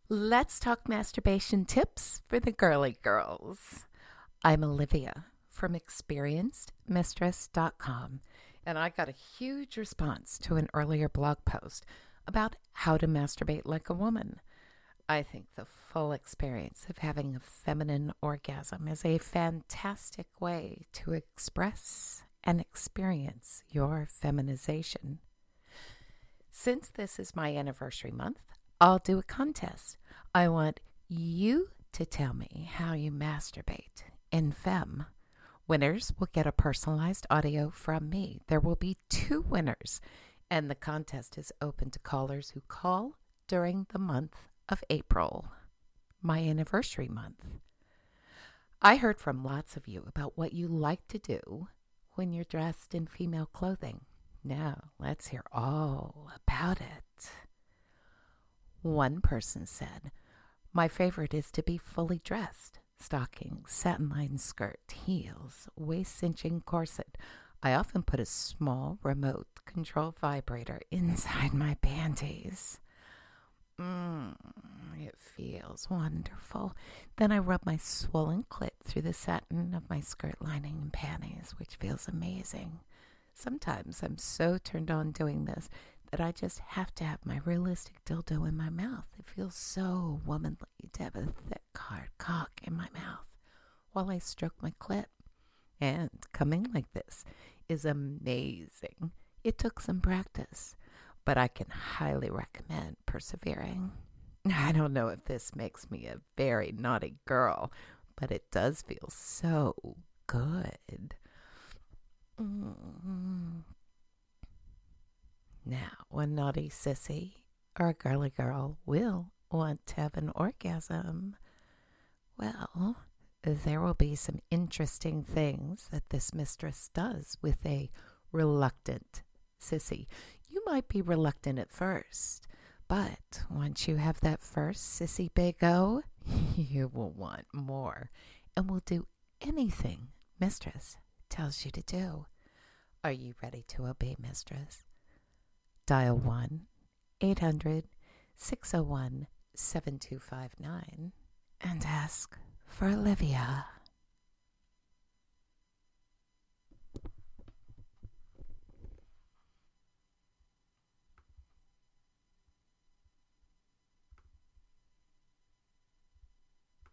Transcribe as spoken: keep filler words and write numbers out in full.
Let's talk masturbation tips for the girly girls. I'm Olivia from experienced mistress dot com, and I got a huge response to an earlier blog post about how to masturbate like a woman. I think the full experience of having a feminine orgasm is a fantastic way to express and experience your feminization. Since this is my anniversary month, I'll do a contest. I want you to tell me how you masturbate in femme. Winners will get a personalized audio from me. There will be two winners, and the contest is open to callers who call during the month of April, my anniversary month. I heard from lots of you about what you like to do when you're dressed in female clothing. Now, let's hear all about it. One person said, "My favorite is to be fully dressed. Stockings, satin-lined skirt, heels, waist-cinching corset. I often put a small remote control vibrator inside my panties. Mmm, it feels wonderful. Then I rub my swollen clit through the satin of my skirt lining and panties, which feels amazing. Sometimes I'm so turned on doing this that I just have to have my realistic dildo in my mouth. It feels so womanly to have a thick, hard cock in my mouth while I stroke my clit. And coming like this is amazing. It took some practice, but I can highly recommend persevering. I don't know if this makes me a very naughty girl, but it does feel so good." Mm. Now, a naughty sissy or a girly girl will want to have an orgasm. Well, there will be some interesting things that this mistress does with a reluctant sissy. You might be reluctant at first, but once you have that first sissy big O, you will want more and will do anything mistress tells you to do. Are you ready to obey mistress? Dial one eight hundred six oh one seven two five nine and ask for Olivia.